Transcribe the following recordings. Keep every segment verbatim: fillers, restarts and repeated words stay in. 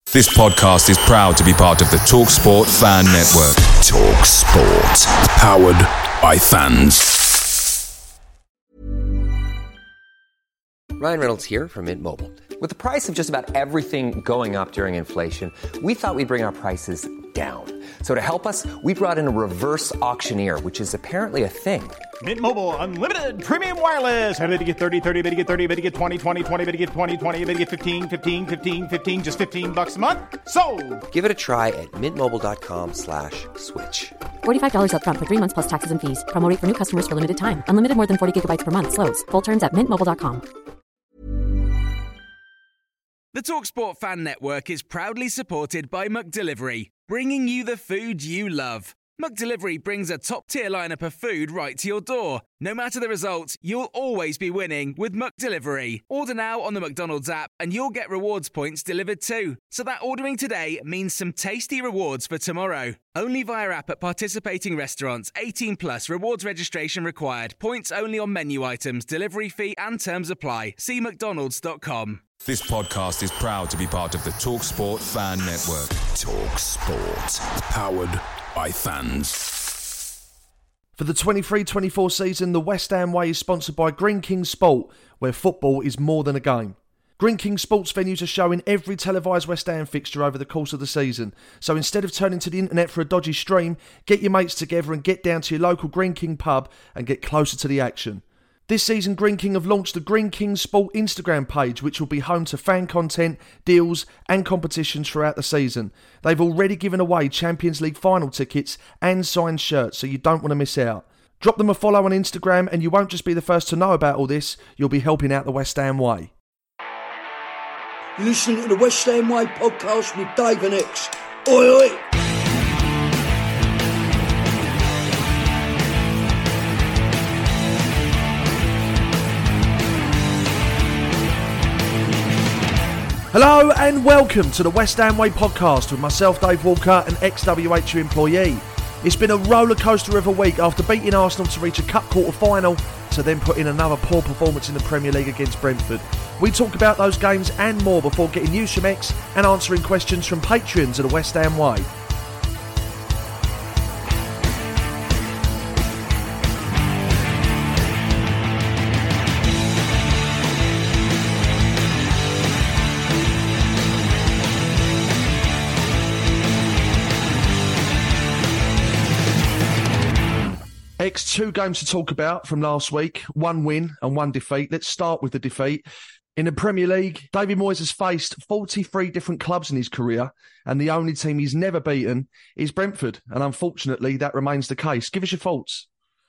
This podcast is proud to be part of the TalkSport Fan Network. TalkSport. Powered by fans. Ryan Reynolds here from Mint Mobile. With the price of just about everything going up during inflation, we thought we'd bring our prices down. So to help us, we brought in a reverse auctioneer, which is apparently a thing. Mint Mobile Unlimited Premium Wireless. How to get thirty, thirty, how to get thirty, how to get twenty, twenty, twenty, how to get twenty, twenty, how to get fifteen, fifteen, fifteen, fifteen, just fifteen bucks a month? Sold! Give it a try at mintmobile.com slash switch. forty-five dollars up front for three months plus taxes and fees. Promo rate for new customers for limited time. Unlimited more than forty gigabytes per month. Slows full terms at mint mobile dot com. The TalkSport Fan Network is proudly supported by McDelivery, bringing you the food you love. McDelivery brings a top-tier lineup of food right to your door. No matter the result, you'll always be winning with McDelivery. Order now on the McDonald's app and you'll get rewards points delivered too. So that ordering today means some tasty rewards for tomorrow. Only via app at participating restaurants. eighteen plus rewards registration required. Points only on menu items, delivery fee and terms apply. See mcdonalds dot com. This podcast is proud to be part of the TalkSport Fan Network. TalkSport. Powered by fans. For the twenty-three twenty-four season, the West Ham Way is sponsored by Greene King Sport, where football is more than a game. Greene King Sports venues are showing every televised West Ham fixture over the course of the season. So instead of turning to the internet for a dodgy stream, get your mates together and get down to your local Greene King pub and get closer to the action. This season, Greene King have launched the Greene King Sport Instagram page, which will be home to fan content, deals and competitions throughout the season. They've already given away Champions League final tickets and signed shirts, so you don't want to miss out. Drop them a follow on Instagram and you won't just be the first to know about all this, you'll be helping out the West Ham Way. You're listening to the West Ham Way podcast with Dave and X. Oi, oi! Hello and welcome to the West Ham Way podcast with myself, Dave Walker, an ex-W H U employee. It's been a roller coaster of a week after beating Arsenal to reach a cup quarter final to then put in another poor performance in the Premier League against Brentford. We talk about those games and more before getting news from X and answering questions from patrons of the West Ham Way. X, two games to talk about from last week, one win and one defeat. Let's start with the defeat. In the Premier League, David Moyes has faced forty-three different clubs in his career, and the only team he's never beaten is Brentford. And unfortunately, that remains the case. Give us your thoughts.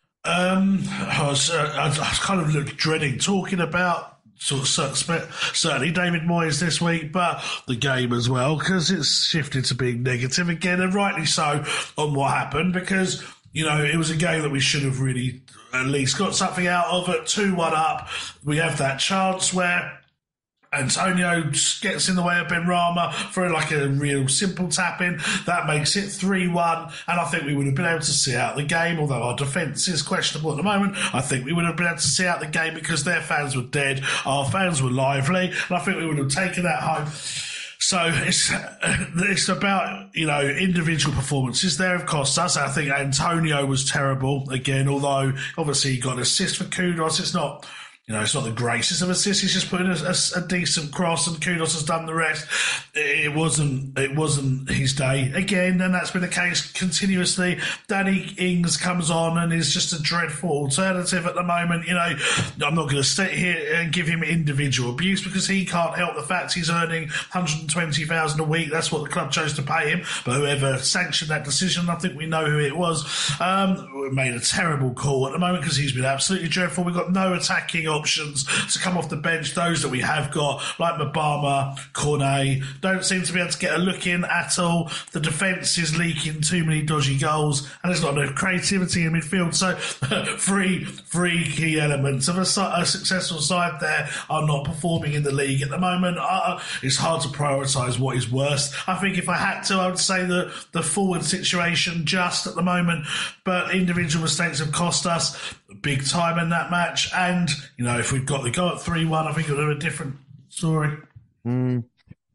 Um, I was, uh, I was kind of dreading talking about sort of certainly David Moyes this week, but the game as well, because it's shifted to being negative again, and rightly so on what happened, because you know, it was a game that we should have really at least got something out of. At two one up, we have that chance where Antonio gets in the way of Benrahma for like a real simple tap-in. That makes it three one, and I think we would have been able to see out the game, although our defence is questionable at the moment. I think we would have been able to see out the game because their fans were dead, our fans were lively, and I think we would have taken that home. So it's it's about, you know, individual performances there have cost us. I think Antonio was terrible again, although obviously he got an assist for Kudus. It's not, you know, it's not the greatest of assists. He's just put in a, a, a decent cross, and Kudus has done the rest. It, it wasn't it wasn't his day again, and that's been the case continuously. Danny Ings comes on and is just a dreadful alternative at the moment. You know, I'm not going to sit here and give him individual abuse because he can't help the fact he's earning one hundred twenty thousand dollars a week. That's what the club chose to pay him. But whoever sanctioned that decision, I think we know who it was, um, made a terrible call at the moment because he's been absolutely dreadful. We've got no attacking options to come off the bench. Those that we have got, like Mabama, Cornet, don't seem to be able to get a look in at all. The defence is leaking too many dodgy goals, and there's not enough creativity in midfield. So three, three key elements of a, a successful side there are not performing in the league at the moment. Uh, it's hard to prioritise what is worst. I think if I had to, I would say that the forward situation just at the moment, but individual mistakes have cost us big time in that match. And, you know, if we'd got the goal at three one, I think it would have been a different story. Mm.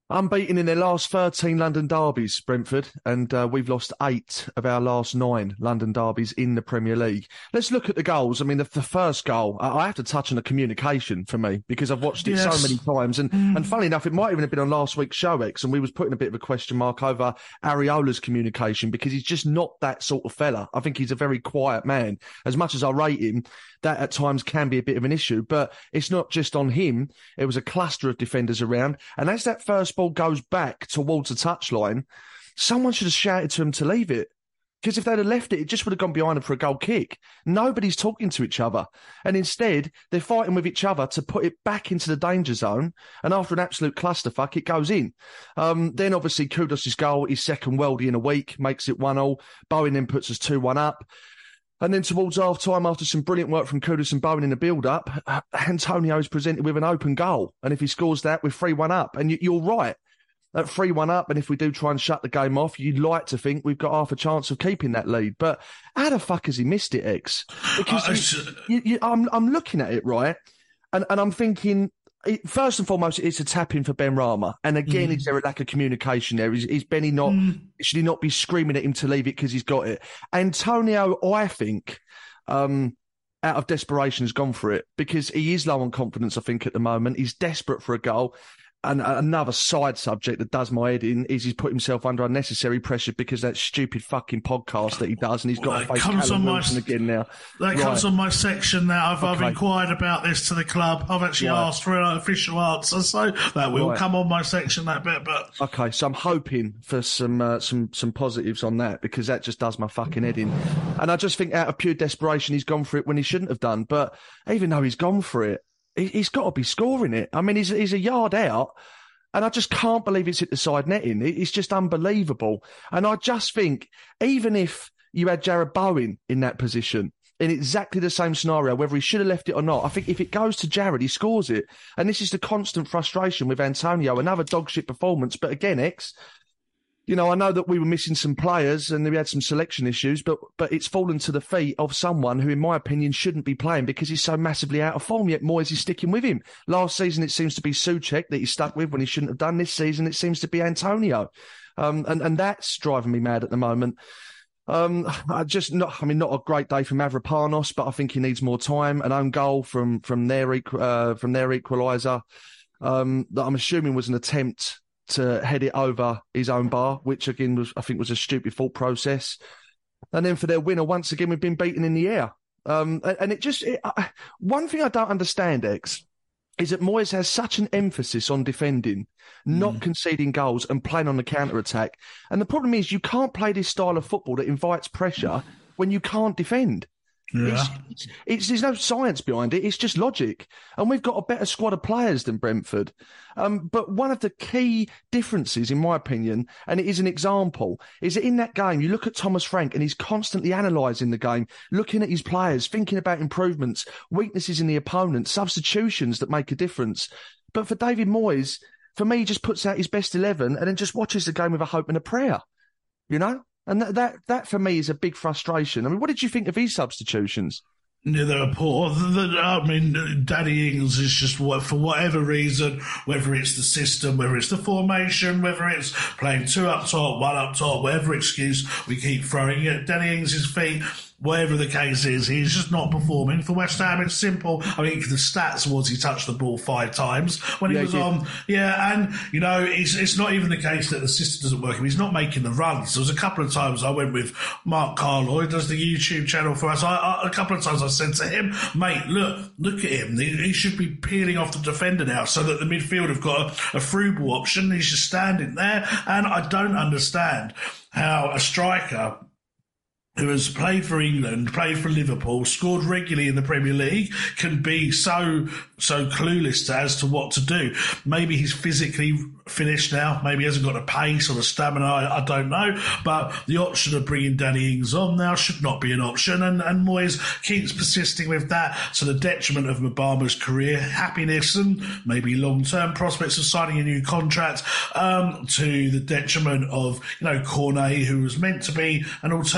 Unbeaten in their last thirteen London derbies, Brentford, and uh, we've lost eight of our last nine London derbies in the Premier League. Let's look at the goals. I mean, the, the first goal, I, I have to touch on the communication for me, because I've watched it yes. so many times. And, mm. and funnily enough, it might even have been on last week's show, X, and we was putting a bit of a question mark over Areola's communication, because he's just not that sort of fella. I think he's a very quiet man. As much as I rate him, that at times can be a bit of an issue. But it's not just on him. It was a cluster of defenders around. And as that first ball goes back towards the touchline, someone should have shouted to him to leave it. Because if they'd have left it, it just would have gone behind them for a goal kick. Nobody's talking to each other. And instead, they're fighting with each other to put it back into the danger zone. And after an absolute clusterfuck, it goes in. Um, then, obviously, Kudus' goal, his second worldie in a week, makes it one all. Bowen then puts us two one up. And then towards half-time, after some brilliant work from Kudus and Bowen in the build-up, Antonio is presented with an open goal. And if he scores that, we're three one up. And you're right. At three one up, and if we do try and shut the game off, you'd like to think we've got half a chance of keeping that lead. But how the fuck has he missed it, X? Because uh, you, you, you, I'm, I'm looking at it, right? And, and I'm thinking, first and foremost, it's a tap-in for Benrahma. And again, mm. is there a lack of communication there? Is, is Benny not, mm. should he not be screaming at him to leave it because he's got it? Antonio, I think, um, out of desperation, has gone for it, because he is low on confidence, I think, at the moment. He's desperate for a goal. And another side subject that does my head in is he's put himself under unnecessary pressure because of that stupid fucking podcast that he does, and he's got well, to face Callum Wilson again now. That right. comes on my section now. I've, okay. I've inquired about this to the club. I've actually right. asked for an official answer, so that will right. come on my section, that bit. But okay, so I'm hoping for some uh, some some positives on that, because that just does my fucking head in. And I just think out of pure desperation, he's gone for it when he shouldn't have done. But even though he's gone for it, he's got to be scoring it. I mean, he's, he's a yard out, and I just can't believe it's hit the side netting. It's just unbelievable. And I just think, even if you had Jarrod Bowen in that position, in exactly the same scenario, whether he should have left it or not, I think if it goes to Jarrod, he scores it. And this is the constant frustration with Antonio. Another dog shit performance. But again, X, you know, I know that we were missing some players and we had some selection issues, but but it's fallen to the feet of someone who, in my opinion, shouldn't be playing because he's so massively out of form, yet Moyes is sticking with him. Last season, it seems to be Souček that he's stuck with when he shouldn't have done. This season, it seems to be Antonio. Um, and, and that's driving me mad at the moment. Um, I just not, I mean, not a great day for Mavropanos, but I think he needs more time. An own goal from, from their, uh, from their equaliser, um, that I'm assuming was an attempt to head it over his own bar, which again was, I think, was a stupid thought process. And then for their winner, once again, we've been beaten in the air. Um, and it just, it, I, one thing I don't understand, X, is that Moyes has such an emphasis on defending, not mm. conceding goals and playing on the counter-attack. And the problem is you can't play this style of football that invites pressure when you can't defend. Yeah. It's, it's, it's, there's no science behind it. It's just logic. And we've got a better squad of players than Brentford. Um, but one of the key differences, in my opinion, and it is an example, is that in that game, you look at Thomas Frank and he's constantly analysing the game, looking at his players, thinking about improvements, weaknesses in the opponent, substitutions that make a difference. But for David Moyes, for me, he just puts out his best eleven and then just watches the game with a hope and a prayer, you know? And that, that, that for me, is a big frustration. I mean, what did you think of his substitutions? Yeah, they were poor. The, the, I mean, Danny Ings is just, for whatever reason, whether it's the system, whether it's the formation, whether it's playing two up top, one up top, whatever excuse we keep throwing at Danny Ings' feet, whatever the case is, he's just not performing. For West Ham, it's simple. I mean, the stats was he touched the ball five times when he yeah, was he on. Yeah, and, you know, it's, it's not even the case that the system doesn't work. He's not making the runs. There was a couple of times I went with Mark Carloy, who does the YouTube channel for us. I, I, a couple of times I said to him, mate, look, look at him. He, he should be peeling off the defender now so that the midfield have got a, a through ball option. He's just standing there. And I don't understand how a striker who has played for England, played for Liverpool, scored regularly in the Premier League, can be so so clueless as to what to do. Maybe he's physically finished now. Maybe he hasn't got the pace or the stamina. I, I don't know. But the option of bringing Danny Ings on now should not be an option. And, and Moyes keeps persisting with that to the detriment of Mbama's career, happiness and maybe long-term prospects of signing a new contract, um, to the detriment of, you know, Cornet, who was meant to be an alternative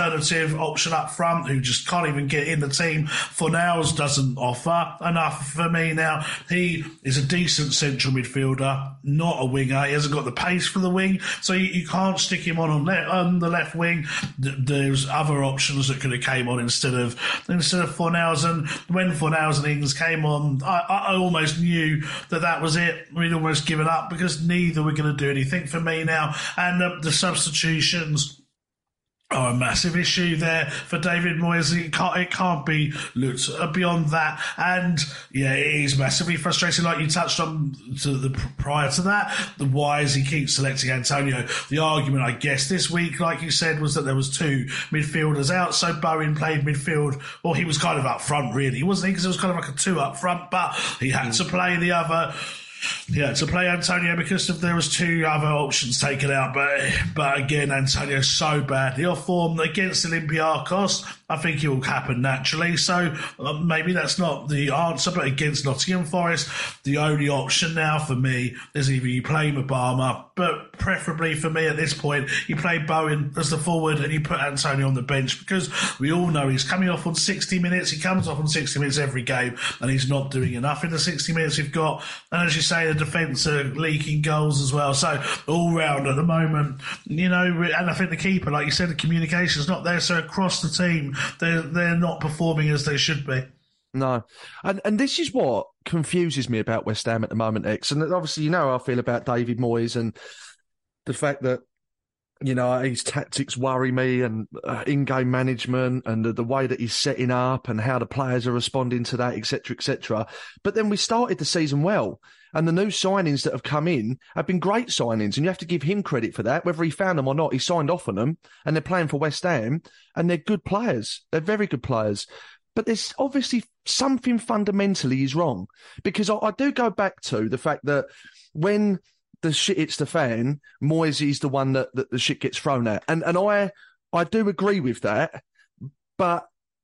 massive option up front who just can't even get in the team. Fornals doesn't offer enough for me now. He is a decent central midfielder, not a winger. He hasn't got the pace for the wing, so you, you can't stick him on on, le- on the left wing. There's other options that could have came on instead of instead of Fornals. And when Fornals and Ings came on, I, I almost knew that that was it. We'd almost given up because neither were going to do anything for me now. And uh, the substitutions are a massive issue there for David Moyes. It can't, it can't be looked beyond that. And yeah, it is massively frustrating, like you touched on to the, prior to that. The why is he keeps selecting Antonio? The argument, I guess, this week, like you said, was that there was two midfielders out. So Bowen played midfield. Well, he was kind of up front, really, wasn't he? Because it was kind of like a two up front, but he had to play the other. Yeah, to play Antonio because of there was two other options taken out, but but again, Antonio's so badly off form against Olympiacos. I think it will happen naturally. So uh, maybe that's not the answer, but against Nottingham Forest, the only option now for me is either you play Mabama, but preferably for me at this point, you play Bowen as the forward and you put Antonio on the bench because we all know he's coming off on sixty minutes. He comes off on sixty minutes every game and he's not doing enough in the sixty minutes we've got. And as you say, the defence are leaking goals as well. So all round at the moment, you know, and I think the keeper, like you said, the communication's not there. So across the team, they're, they're not performing as they should be. No. And and this is what confuses me about West Ham at the moment, X. And obviously, you know how I feel about David Moyes and the fact that, you know, his tactics worry me and uh, in-game management and the, the way that he's setting up and how the players are responding to that, et cetera, et cetera. But then we started the season well. And the new signings that have come in have been great signings. And you have to give him credit for that. Whether he found them or not, he signed off on them. And they're playing for West Ham. And they're good players. They're very good players. But there's obviously something fundamentally is wrong. Because I, I do go back to the fact that when the shit hits the fan, Moyes is the one that, that the shit gets thrown at. And and I I do agree with that. But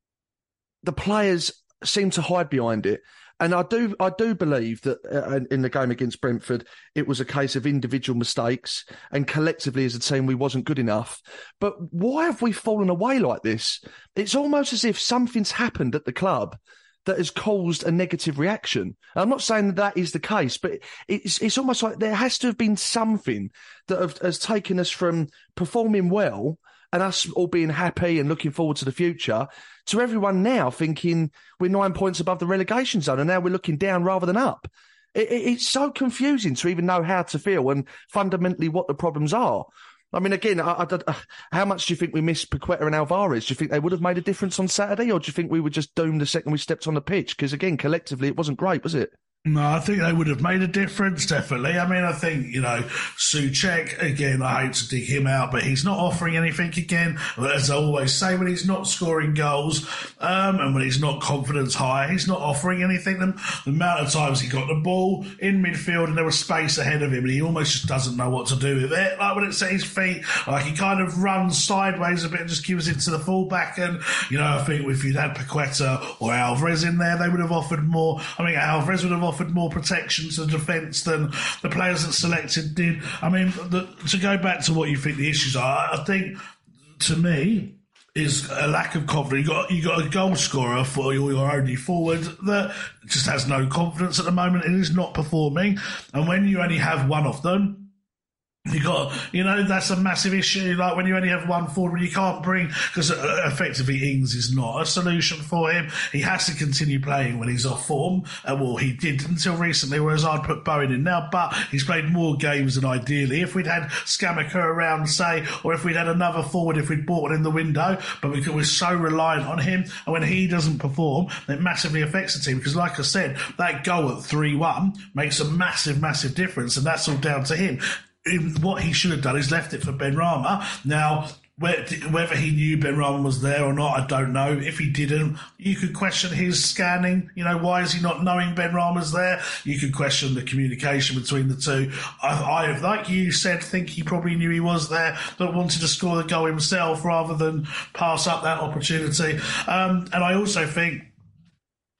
the players seem to hide behind it. And I do I do believe that uh, in the game against Brentford, it was a case of individual mistakes and collectively as a team, we wasn't good enough. But why have we fallen away like this? It's almost as if something's happened at the club that has caused a negative reaction. I'm not saying that that is the case, but it's it's almost like there has to have been something that have, has taken us from performing well and us all being happy and looking forward to the future, to everyone now thinking we're nine points above the relegation zone and now we're looking down rather than up. It, it, it's so confusing to even know how to feel and fundamentally what the problems are. I mean, again, I, I, how much do you think we missed Paqueta and Alvarez? Do you think they would have made a difference on Saturday, or do you think we were just doomed the second we stepped on the pitch? Because, again, collectively, it wasn't great, was it? No, I think they would have made a difference, definitely. I mean, I think, you know, Souček, again, I hate to dig him out, but he's not offering anything again. As I always say, when he's not scoring goals um, and when he's not confidence high, he's not offering anything. The, the amount of times he got the ball in midfield and there was space ahead of him and he almost just doesn't know what to do with it. Like when it's at his feet, like he kind of runs sideways a bit and just gives it to the fullback. And, you know, I think if you'd had Paqueta or Alvarez in there, they would have offered more. I mean, Alvarez would have offered offered more protection to the defence than the players that selected did. I mean, the, to go back to what you think the issues are, I think, to me, is a lack of confidence. You got you got a goal scorer for your, your only forward that just has no confidence at the moment and is not performing. And when you only have one of them, you got, you know, that's a massive issue. Like when you only have one forward, you can't bring, because effectively Ings is not a solution for him. He has to continue playing when he's off form. Uh, well, he did until recently, whereas I'd put Bowen in now, but he's played more games than ideally. If we'd had Scamacca around, say, or if we'd had another forward, if we'd bought one in the window, but we could, we're so reliant on him, and when he doesn't perform, it massively affects the team. Because like I said, that goal at three one makes a massive, massive difference, and that's all down to him. What he should have done is left it for Benrahma. Now, whether he knew Benrahma was there or not, I don't know. If he didn't, you could question his scanning. You know, why is he not knowing Benrahma's there? You could question the communication between the two. I, I, like you said, think he probably knew he was there, but wanted to score the goal himself rather than pass up that opportunity. Um, and I also think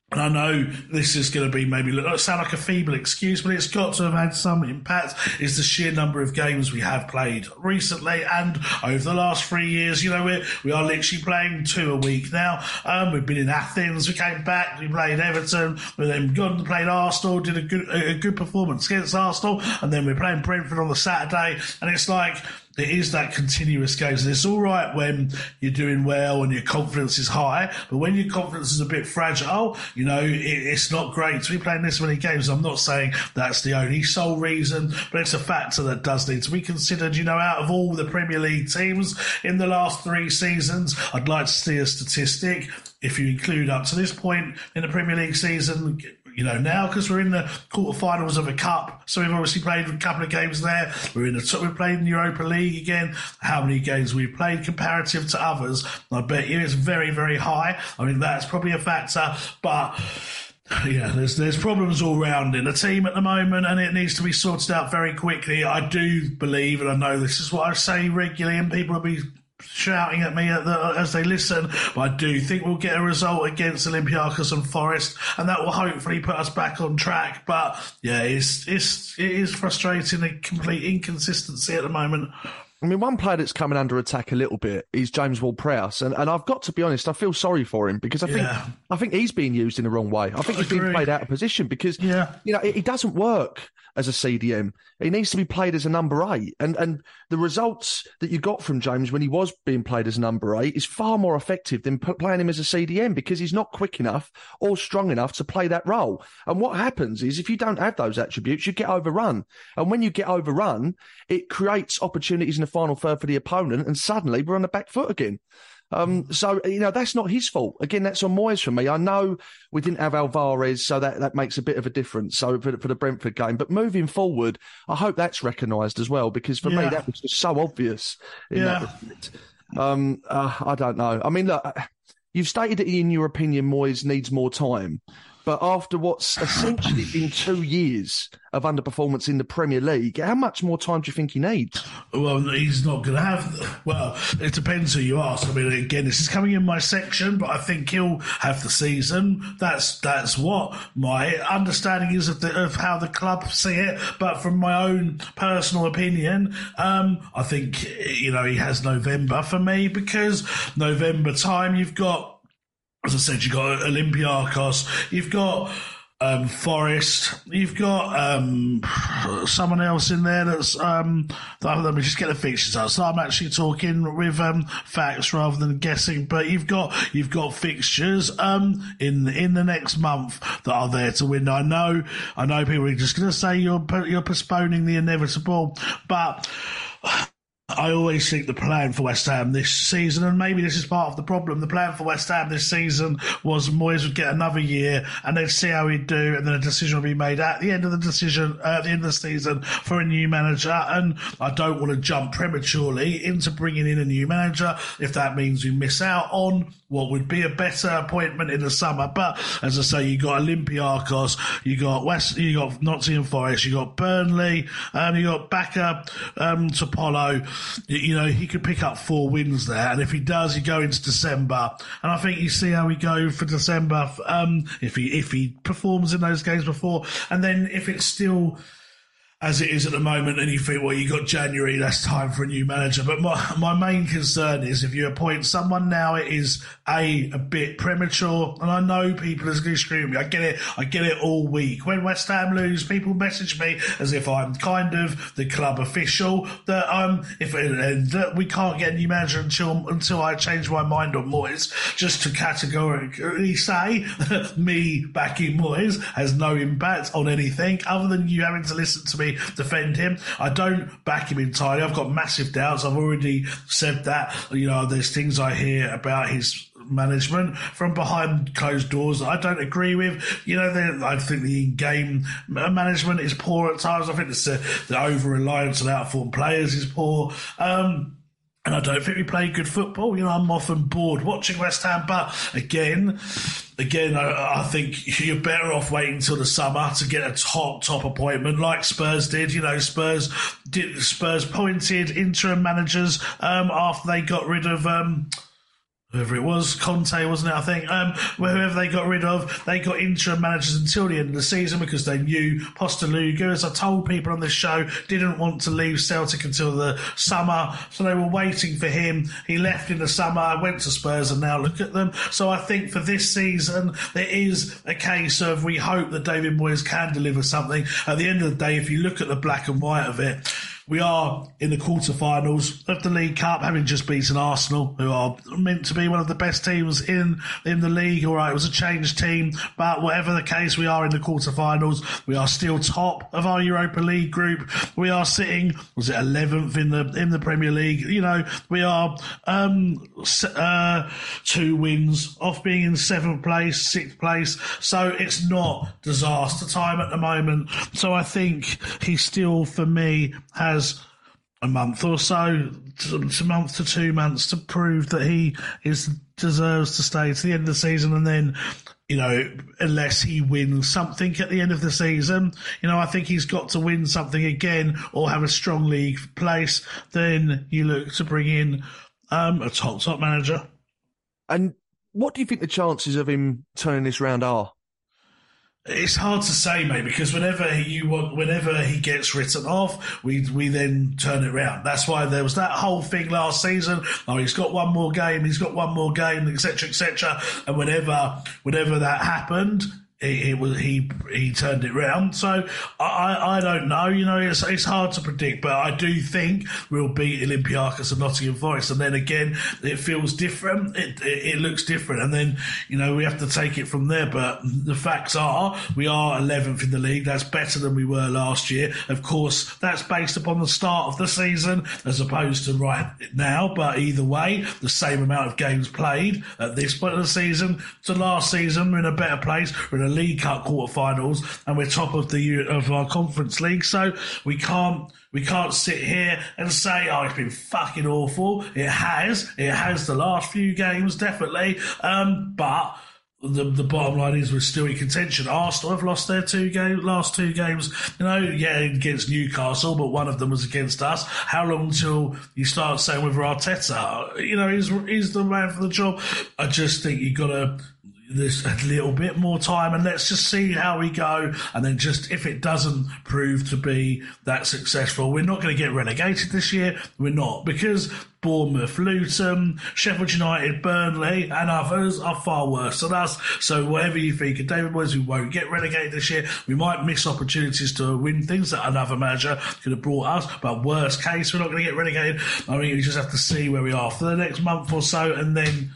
And I know this is going to be maybe look, sound like a feeble excuse, but it's got to have had some impact. Is the sheer number of games we have played recently and over the last three years. You know, we're, we are literally playing two a week now. Um, we've been in Athens, we came back, we played Everton, we then gone and played Arsenal, did a good a good performance against Arsenal, and then we're playing Brentford on the Saturday, and it's like, it is that continuous games. And it's all right when you're doing well and your confidence is high, but when your confidence is a bit fragile, you know, it, it's not great to be playing this many games. I'm not saying that's the only sole reason, but it's a factor that does need to be considered. You know, out of all the Premier League teams in the last three seasons, I'd like to see a statistic, if you include up to this point in the Premier League season, you know, now, because we're in the quarterfinals of a cup, so we've obviously played a couple of games there. We're in the we've played in the Europa League again. How many games we've played comparative to others? I bet you it's very, very high. I mean, that's probably a factor, but yeah, there's there's problems all round in the team at the moment, and it needs to be sorted out very quickly. I do believe, and I know this is what I say regularly, and people will be shouting at me at the, as they listen, but I do think we'll get a result against Olympiacos and Forest, and that will hopefully put us back on track. But yeah, it's it's it is frustrating, a complete inconsistency at the moment. I mean, one player that's coming under attack a little bit is James Ward-Prowse, and, and I've got to be honest, I feel sorry for him because I think yeah. I think he's being used in the wrong way. I think I he's agree. being played out of position because yeah. you know it, it doesn't work as a C D M. He needs to be played as a number eight, and and the results that you got from James when he was being played as number eight is far more effective than p- playing him as a C D M because he's not quick enough or strong enough to play that role. And what happens is if you don't have those attributes, you get overrun, and when you get overrun, it creates opportunities in the final third for the opponent, and suddenly we're on the back foot again. Um, so, you know, that's not his fault. Again, that's on Moyes for me. I know we didn't have Alvarez, so that, that makes a bit of a difference so for, for the Brentford game. But moving forward, I hope that's recognised as well, because for yeah. me, that was just so obvious in yeah. that respect. Um, uh, I don't know. I mean, look, you've stated that in your opinion, Moyes needs more time. But after what's essentially been two years of underperformance in the Premier League, how much more time do you think he needs? Well, he's not going to have... Well, it depends who you ask. I mean, again, this is coming in my section, but I think he'll have the season. That's that's what my understanding is of, the, of how the club see it. But from my own personal opinion, um, I think, you know, he has November for me, because November time, you've got... As I said, you've got Olympiacos, you've got um, Forest, you've got um, someone else in there that's... Um, let me just get the fixtures out. So I'm actually talking with um, facts rather than guessing. But you've got you've got fixtures um, in in the next month that are there to win. I know I know people are just going to say you're you're postponing the inevitable, but... I always think the plan for West Ham this season, and maybe this is part of the problem, the plan for West Ham this season was Moyes would get another year and they'd see how he'd do, and then a decision would be made at the end of the decision, uh, at the end of the season for a new manager. And I don't want to jump prematurely into bringing in a new manager if that means we miss out on what would be a better appointment in the summer. But as I say, you got Olympiacos, you got West, you got Nottingham Forest, you got Burnley, um, you got Bacca, um, Topolo. You know, he could pick up four wins there, and if he does, you go into December, and I think you see how we go for December. Um, if he if he performs in those games before, and then if it's still as it is at the moment, and you think, well, you got January, that's time for a new manager. But my my main concern is if you appoint someone now, it is a a bit premature. And I know people are going to scream at me. I get it. I get it all week. When West Ham lose, people message me as if I'm kind of the club official that um if and that we can't get a new manager until until I change my mind on Moyes. Just to categorically say, me backing Moyes has no impact on anything other than you having to listen to me defend him. I don't back him entirely. I've got massive doubts. I've already said that. You know, there's things I hear about his management from behind closed doors that I don't agree with. You know, I think the in-game management is poor at times. I think it's the, the over-reliance on out-form players is poor. Um, And I don't think we play good football. You know, I'm often bored watching West Ham. But again, again, I, I think you're better off waiting until the summer to get a top, top appointment like Spurs did. You know, Spurs did. Spurs appointed interim managers um, after they got rid of... Um, whoever it was, Conte, wasn't it, I think, um, whoever they got rid of, they got interim managers until the end of the season because they knew Postecoglou, as I told people on this show, didn't want to leave Celtic until the summer, so they were waiting for him. He left in the summer, went to Spurs, and now look at them. So I think for this season, there is a case of we hope that David Moyes can deliver something. At the end of the day, if you look at the black and white of it, we are in the quarterfinals of the League Cup, having just beaten Arsenal, who are meant to be one of the best teams in, in the league. All right, it was a changed team, but whatever the case, we are in the quarterfinals. We are still top of our Europa League group. We are sitting, was it eleventh in the in the Premier League? You know, we are um, uh, two wins off being in seventh place, sixth place. So it's not disaster time at the moment. So I think he still, for me, has a month or so, a month to two months to prove that he is deserves to stay to the end of the season. And then, you know, unless he wins something at the end of the season, you know, I think he's got to win something again or have a strong league place. Then you look to bring in um, a top, top manager. And what do you think the chances of him turning this round are? It's hard to say, mate, because whenever he, you want, whenever he gets written off, we we then turn it round. That's why there was that whole thing last season. Oh, he's got one more game. He's got one more game, et cetera, et cetera. And whenever whenever that happened, It, it was he he turned it round. So I I don't know. You know, it's it's hard to predict, but I do think we'll beat Olympiacos and Nottingham Forest, and then again it feels different. It, it it looks different, and then you know we have to take it from there. But the facts are we are eleventh in the league. That's better than we were last year. Of course, that's based upon the start of the season as opposed to right now. But either way, the same amount of games played at this point of the season to last season. We're in a better place. We're in a League Cup quarterfinals, and we're top of the of our Conference League. So we can't we can't sit here and say, "Oh, it's been fucking awful." It has, it has the last few games definitely, um, but. The, the bottom line is we're still in contention. Arsenal have lost their two game, last two games, you know, yeah, against Newcastle, but one of them was against us. How long until you start saying with Arteta, you know, he's, he's the man for the job? I just think you've got to there's a little bit more time and let's just see how we go. And then just if it doesn't prove to be that successful, we're not going to get relegated this year. We're not, because Bournemouth, Luton, Sheffield United, Burnley and others are far worse than us. So whatever you think of David Moyes, we won't get relegated this year. We might miss opportunities to win things that another manager could have brought us, but worst case, we're not going to get relegated. I mean, you just have to see where we are for the next month or so and then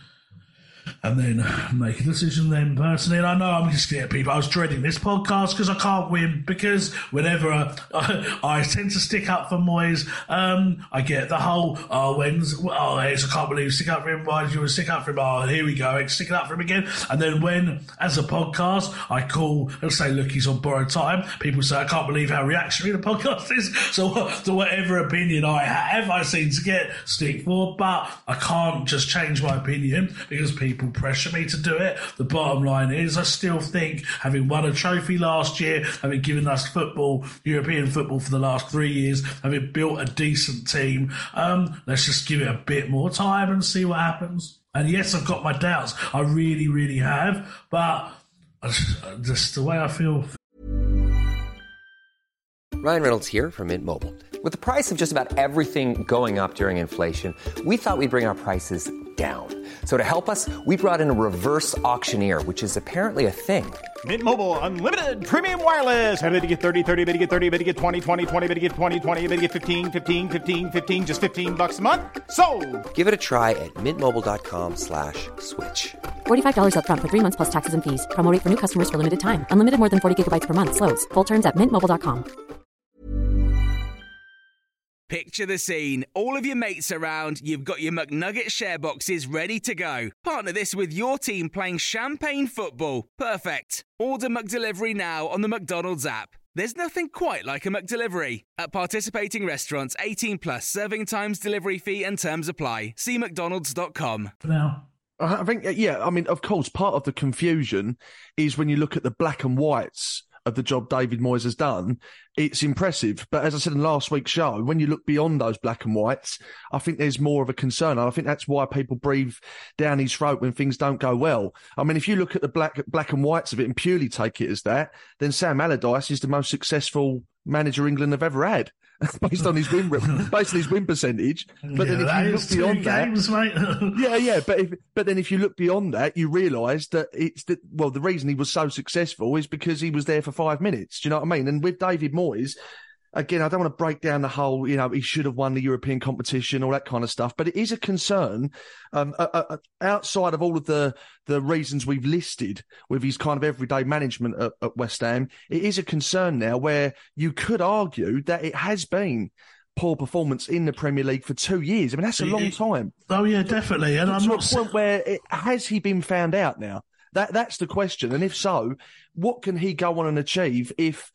and then make a decision then personally. And I know I'm just getting people. I was dreading this podcast because I can't win, because whenever I, I, I tend to stick up for Moyes, um, I get the whole, oh, when's, oh, I can't believe stick up for him. Why did you stick up for him? Oh, here we go, stick it up for him again. And then when, as a podcast, I call and say, look, he's on borrowed time, people say, I can't believe how reactionary the podcast is. So to whatever opinion I have, I seem to get stick for, but I can't just change my opinion because people pressure me to do it. The bottom line is I still think, having won a trophy last year, having given us football, European football for the last three years, having built a decent team, um, let's just give it a bit more time and see what happens. And yes, I've got my doubts. I really, really have. But just the way I feel. Ryan Reynolds here from Mint Mobile. With the price of just about everything going up during inflation, we thought we'd bring our prices down. So to help us, we brought in a reverse auctioneer, which is apparently a thing. Mint Mobile Unlimited Premium Wireless. How to get thirty, thirty, how to get thirty, how to get twenty, twenty, twenty, how to get twenty, twenty, how to get fifteen, fifteen, fifteen, fifteen, just fifteen bucks a month? Sold! Give it a try at mintmobile.com slash switch. forty-five dollars up front for three months plus taxes and fees. Promo rate for new customers for limited time. Unlimited more than forty gigabytes per month. Slows full terms at mint mobile dot com. Picture the scene. All of your mates around, you've got your McNugget share boxes ready to go. Partner this with your team playing champagne football. Perfect. Order McDelivery now on the McDonald's app. There's nothing quite like a McDelivery. At participating restaurants, eighteen plus, serving times, delivery fee and terms apply. See mcdonalds dot com. For now. I think, yeah, I mean, of course, part of the confusion is when you look at the black and whites of the job David Moyes has done, it's impressive. But as I said in last week's show, when you look beyond those black and whites, I think there's more of a concern. And I think that's why people breathe down his throat when things don't go well. I mean, if you look at the black black and whites of it and purely take it as that, then Sam Allardyce is the most successful manager England have ever had. based on his win, based on his win percentage. But yeah, then if that you is look beyond two games, that, mate. yeah, yeah. But if, but then if you look beyond that, you realise that it's the, well, the reason he was so successful is because he was there for five minutes. Do you know what I mean? And with David Moyes, again, I don't want to break down the whole, you know, he should have won the European competition, all that kind of stuff. But it is a concern um, uh, uh, outside of all of the the reasons we've listed with his kind of everyday management at, at West Ham. It is a concern now where you could argue that it has been poor performance in the Premier League for two years. I mean, that's a long time. Oh, yeah, definitely. And I'm to not a point where it, has he been found out now? That That's the question. And if so, what can he go on and achieve if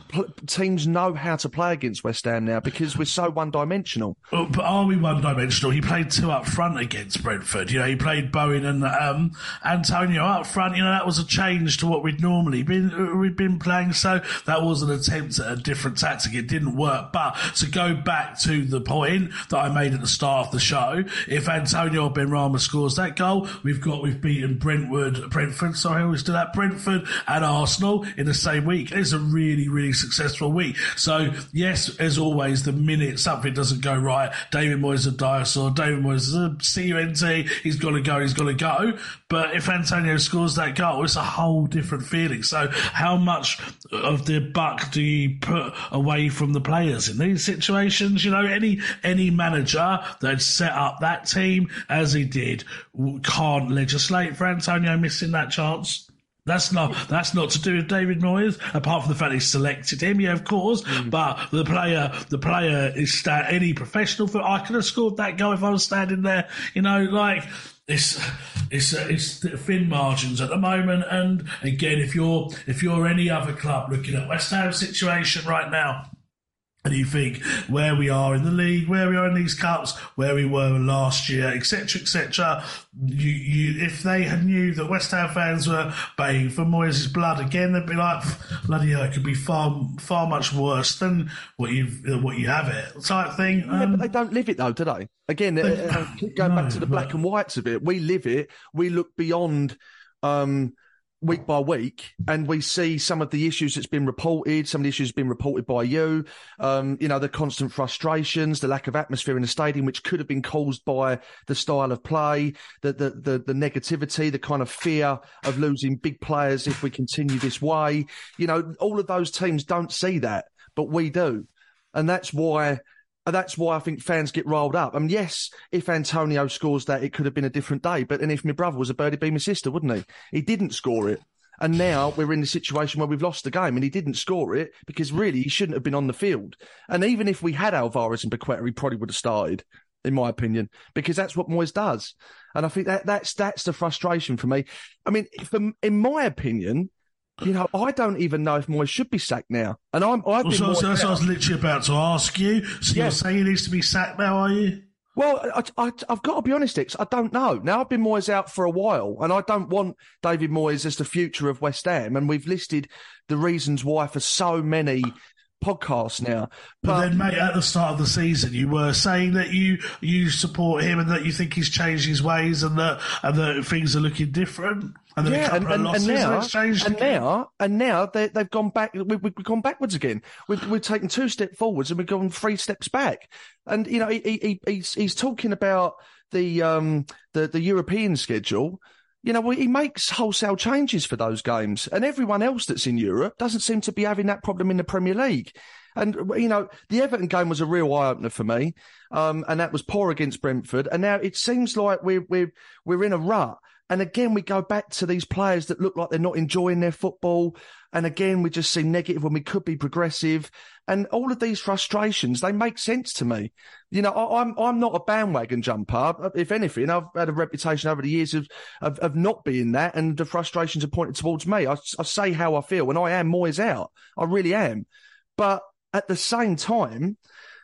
teams know how to play against West Ham now, because we're so one-dimensional? Well, but are we one-dimensional? He played two up front against Brentford. You know, he played Bowen and um, Antonio up front. You know, that was a change to what we'd normally been we'd been playing. So that was an attempt at a different tactic. It didn't work. But to go back to the point that I made at the start of the show, if Antonio Benrahma scores that goal, we've got we've beaten Brentwood, Brentford. Sorry, I always do that. Brentford and Arsenal in the same week. It's a really, really successful week. So yes, as always, the minute something doesn't go right, David Moyes is a dinosaur. David Moyes is a C U N T. He's got to go. He's got to go. But if Antonio scores that goal, it's a whole different feeling. So how much of the buck do you put away from the players in these situations? You know, any any manager that set up that team as he did can't legislate for Antonio missing that chance. That's not that's not to do with David Moyes, apart from the fact he selected him, yeah, of course. Mm. But the player, the player is sta- any professional. For I could have scored that goal if I was standing there. You know, like it's it's it's thin margins at the moment. And again, if you're if you're any other club looking at West Ham's situation right now, and you think where we are in the league, where we are in these cups, where we were last year, et cetera, et cetera. You, you, if they had knew that West Ham fans were baying for Moyes' blood again, they'd be like, bloody hell, it could be far, far much worse than what you what you have it type thing. Yeah, um, but they don't live it though, do they? Again, they, uh, keep going no, back to the black but, and whites of it. We live it. We look beyond. Um, week by week, and we see some of the issues that's been reported, some of the issues been reported by you, um, you know, the constant frustrations, the lack of atmosphere in the stadium, which could have been caused by the style of play, the, the, the, the negativity, the kind of fear of losing big players if we continue this way. You know, all of those teams don't see that, but we do. And that's why... That's why I think fans get rolled up. I mean, yes, if Antonio scores that, it could have been a different day. But then if my brother was a bird, he'd be my sister, wouldn't he? He didn't score it. And now we're in the situation where we've lost the game and he didn't score it because really he shouldn't have been on the field. And even if we had Alvarez and Paqueta, he probably would have started, in my opinion, because that's what Moyes does. And I think that that's that's the frustration for me. I mean, from, in my opinion... You know, I don't even know if Moyes should be sacked now. And I'm, I've been well, so, more so that's what I was literally about to ask you. So yeah. You're saying he needs to be sacked now, are you? Well, I, I, I've got to be honest, Dix, I don't know. Now, I've been Moyes out for a while, and I don't want David Moyes as the future of West Ham. And we've listed the reasons why for so many podcasts now. But, but then, mate, at the start of the season, you were saying that you you support him and that you think he's changed his ways and that and that things are looking different. And then yeah, a couple and, of losses and now, and it's changed and again. now, and now they, they've gone back. We, we've gone backwards again. We've, we've taken two steps forwards and we've gone three steps back. And you know, he, he, he's he's talking about the um the the European schedule. You know, he makes wholesale changes for those games, and everyone else that's in Europe doesn't seem to be having that problem in the Premier League. And, you know, the Everton game was a real eye-opener for me, um, and that was poor against Brentford. And now it seems like we're, we're, we're in a rut. And again, we go back to these players that look like they're not enjoying their football. And again, we just seem negative when we could be progressive. And all of these frustrations, they make sense to me. You know, I, I'm I'm not a bandwagon jumper. If anything, I've had a reputation over the years of of, of not being that, and the frustrations are pointed towards me. I, I say how I feel, and I am Moyes out. I really am. But at the same time,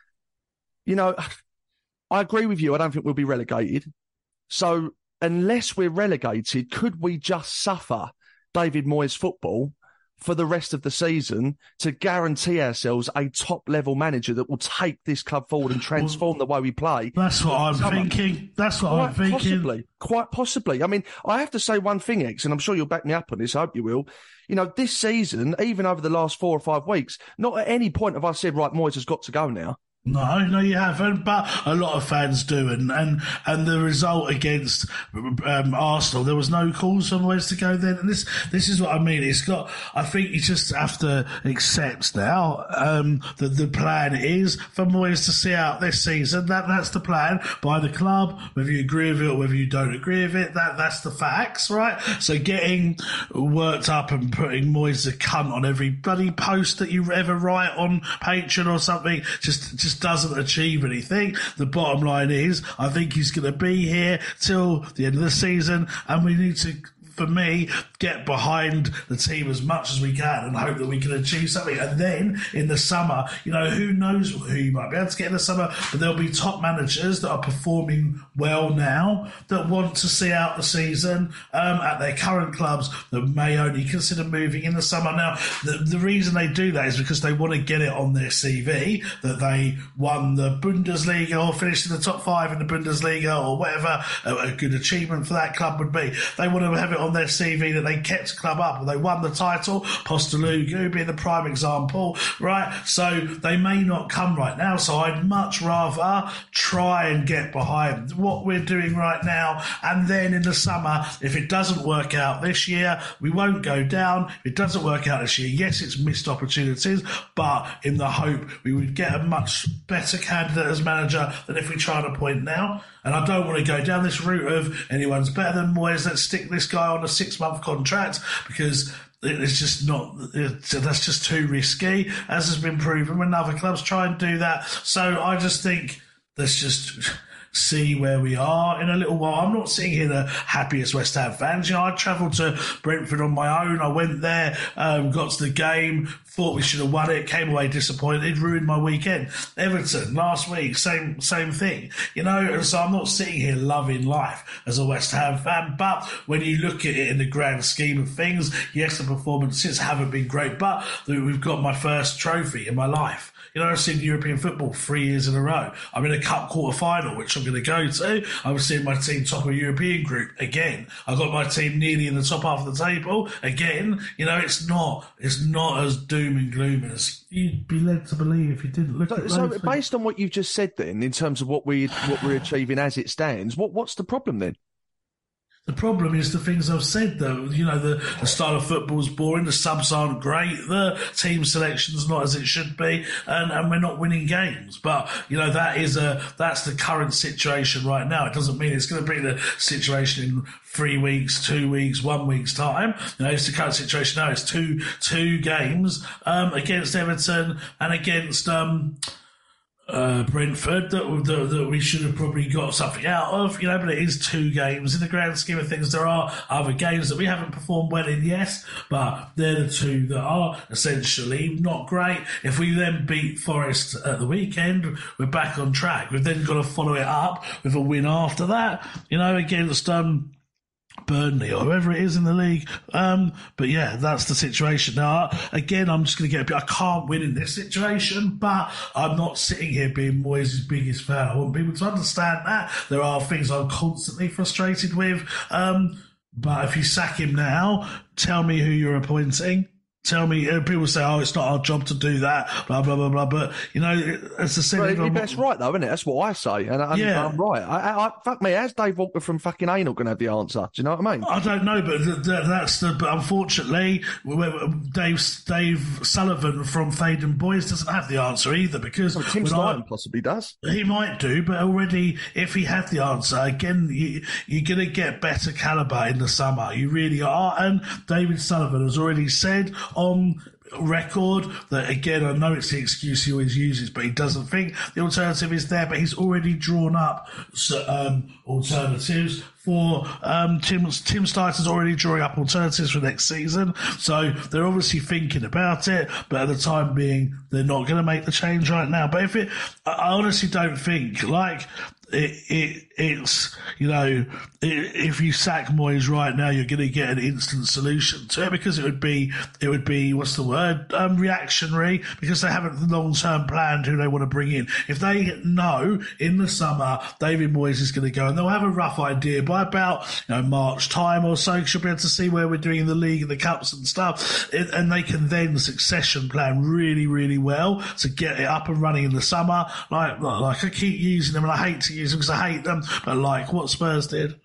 you know, I agree with you. I don't think we'll be relegated. So unless we're relegated, could we just suffer David Moyes football for the rest of the season to guarantee ourselves a top-level manager that will take this club forward and transform well, the way we play. That's what I'm summer. thinking. That's what quite I'm thinking. Possibly, quite possibly. I mean, I have to say one thing, X, and I'm sure you'll back me up on this. I hope you will. You know, this season, even over the last four or five weeks, not at any point have I said, right, Moyes has got to go now. No, no, you haven't. But a lot of fans do, and and, and the result against um, Arsenal, there was no cause for Moyes to go then. And this this is what I mean. It's got. I think you just have to accept now um, that the plan is for Moyes to see out this season. That that's the plan by the club. Whether you agree with it or whether you don't agree with it, that that's the facts, right? So getting worked up and putting Moyes a cunt on every bloody post that you ever write on Patreon or something, just just. doesn't achieve anything. The bottom line is, I think he's going to be here till the end of the season, and we need to, for me, get behind the team as much as we can and hope that we can achieve something. And then in the summer, you know, who knows who you might be able to get in the summer, but there'll be top managers that are performing well now that want to see out the season um, at their current clubs that may only consider moving in the summer. Now, the, the reason they do that is because they want to get it on their C V that they won the Bundesliga or finished in the top five in the Bundesliga or whatever a, a good achievement for that club would be. They want to have it on their C V that they kept the club up and they won the title, Postelugu being the prime example, right? So they may not come right now, so I'd much rather try and get behind what we're doing right now, and then in the summer, if it doesn't work out this year, we won't go down. If it doesn't work out this year, yes, it's missed opportunities, but in the hope we would get a much better candidate as manager than if we try to appoint now. And I don't want to go down this route of anyone's better than Moyes, let's stick this guy on a six-month contract, because it's just not, it's, that's just too risky, as has been proven when other clubs try and do that. So I just think let's just see where we are in a little while. I'm not sitting here the happiest West Ham fans. You know, I travelled to Brentford on my own. I went there, um, got to the game, thought we should have won it, came away disappointed, ruined my weekend. Everton last week, same same thing. You know, and so I'm not sitting here loving life as a West Ham fan. But when you look at it in the grand scheme of things, yes, the performances haven't been great, but we've got my first trophy in my life. You know, I've seen European football three years in a row. I'm in a cup quarter final, which I'm going to go to. I was seeing my team top of European group again. I got my team nearly in the top half of the table again. You know, it's not it's not as doom and gloom as you'd be led to believe if you didn't look so, at. So, those based on what you've just said, then, in terms of what we what we're achieving as it stands, what what's the problem then? The problem is the things I've said, though. You know, the, the style of football is boring, the subs aren't great, the team selection's not as it should be, and, and we're not winning games. But, you know, that is a that's the current situation right now. It doesn't mean it's going to be the situation in three weeks, two weeks, one week's time. You know, it's the current situation now. It's two two games um, against Everton and against Um, Uh, Brentford that, that that we should have probably got something out of, you know, but it is two games. In the grand scheme of things, there are other games that we haven't performed well in, yes, but they're the two that are essentially not great. If we then beat Forest at the weekend, we're back on track. We've then got to follow it up with a win after that, you know, against um Burnley or whoever it is in the league. Um, but yeah, that's the situation. Now, again, I'm just going to get a bit, I can't win in this situation, but I'm not sitting here being Moyes' biggest fan. I want people to understand that. There are things I'm constantly frustrated with. Um, but if you sack him now, tell me who you're appointing. Tell me, uh, people say, oh, it's not our job to do that, blah, blah, blah, blah. But, you know, it's the same. Well, that's right, though, isn't it? That's what I say. And, and yeah. I'm right. I, I, fuck me, how's Dave Walker from fucking Anal going to have the answer? Do you know what I mean? I don't know, but th- th- that's the. But unfortunately, Dave Dave Sullivan from Thaden Boys doesn't have the answer either, because well, Tim Stein possibly does. He might do, but already, if he had the answer, again, you, you're going to get better calibre in the summer. You really are. And David Sullivan has already said on record that, again, I know it's the excuse he always uses, but he doesn't think the alternative is there, but he's already drawn up um, alternatives for um, Tim, Tim Steidten's already drawing up alternatives for next season. So they're obviously thinking about it, but at the time being, they're not going to make the change right now. But if it, I honestly don't think, like, It, it it's you know it, if you sack Moyes right now, you're going to get an instant solution to it, because it would be it would be what's the word um, reactionary, because they haven't long term planned who they want to bring in. If they know in the summer David Moyes is going to go, and they'll have a rough idea by about you know March time or so, because you'll be able to see where we're doing in the league and the cups and stuff, it, and they can then succession plan really really well to get it up and running in the summer. Like like I keep using them, and I hate to use them because I hate them, but like what Spurs did.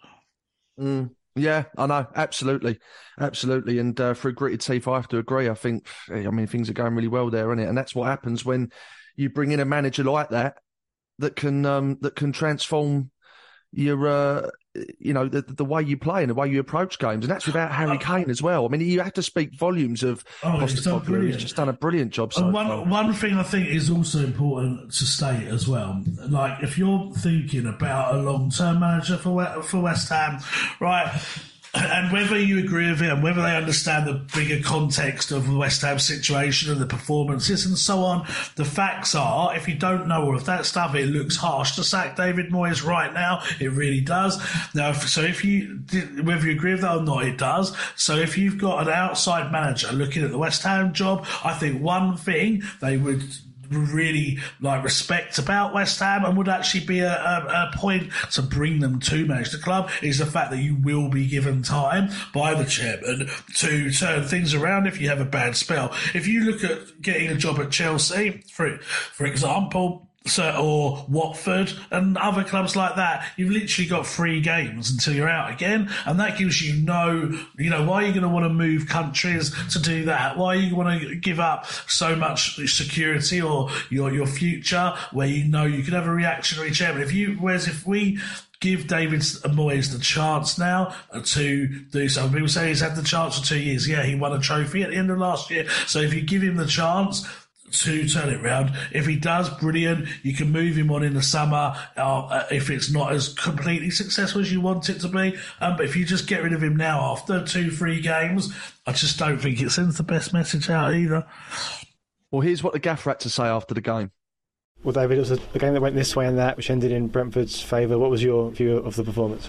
Mm, yeah, I know, absolutely, absolutely. And uh, through gritted teeth, I have to agree. I think, I mean, things are going really well there, isn't it? And that's what happens when you bring in a manager like that that can um, that can transform your, uh, you know, the, the way you play and the way you approach games. And that's without Harry Kane as well. I mean, you have to speak volumes of oh, Postecoglou. He's just done a brilliant job so and one, far. One thing I think is also important to state as well, like if you're thinking about a long-term manager for for West Ham, right, and whether you agree with it and whether they understand the bigger context of the West Ham situation and the performances and so on, the facts are, if you don't know all of that stuff, it looks harsh to sack David Moyes right now. It really does. Now, if, so if you, whether you agree with that or not, it does. So if you've got an outside manager looking at the West Ham job, I think one thing they would really like respect about West Ham, and would actually be a, a, a point to bring them to manage the club, is the fact that you will be given time by the chairman to turn things around if you have a bad spell. If you look at getting a job at Chelsea, for for example, so, or Watford and other clubs like that, you've literally got three games until you're out again, and that gives you no, you know, why are you going to want to move countries to do that? Why are you want to give up so much security or your your future where you know you could have a reactionary chairman? If you, whereas if we give David Moyes the chance now to do something, people say he's had the chance for two years. Yeah, he won a trophy at the end of last year. So if you give him the chance to turn it round, if he does, brilliant. You can move him on in the summer uh, if it's not as completely successful as you want it to be. Um, but if you just get rid of him now after two, three games, I just don't think it sends the best message out either. Well, here's what the gaffer had to say after the game. Well, David, it was a, a game that went this way and that, which ended in Brentford's favour. What was your view of the performance?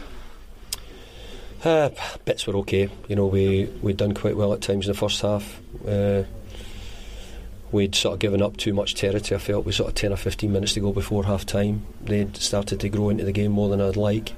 Uh, bits were okay. You know, we, we'd done quite well at times in the first half. Uh, We'd sort of given up too much territory. I felt we sort of ten or fifteen minutes to go before half time. They'd started to grow into the game more than I'd like.